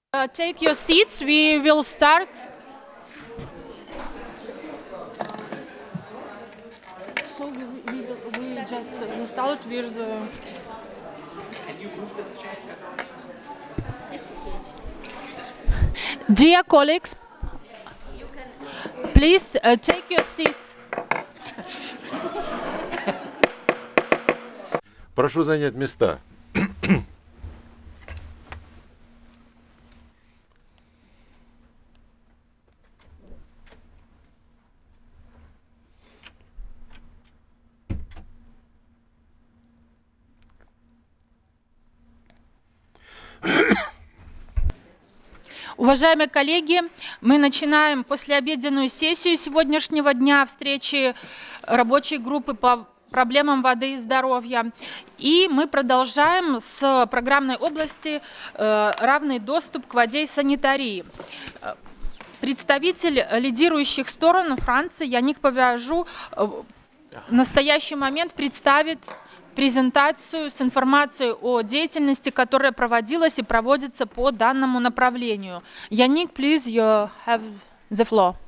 Take your seats. We will start. So we just start with. Dear colleagues, please take your seats. Прошу занять места. Уважаемые коллеги, мы начинаем послеобеденную сессию сегодняшнего дня встречи рабочей группы по проблемам воды и здоровья. И мы продолжаем с программной области «Равный доступ к воде и санитарии». Представитель лидирующих сторон Франции Яник Павиажу в настоящий момент представит презентацию с информацией о деятельности, которая проводилась и проводится по данному направлению. Яник, please, you have the floor.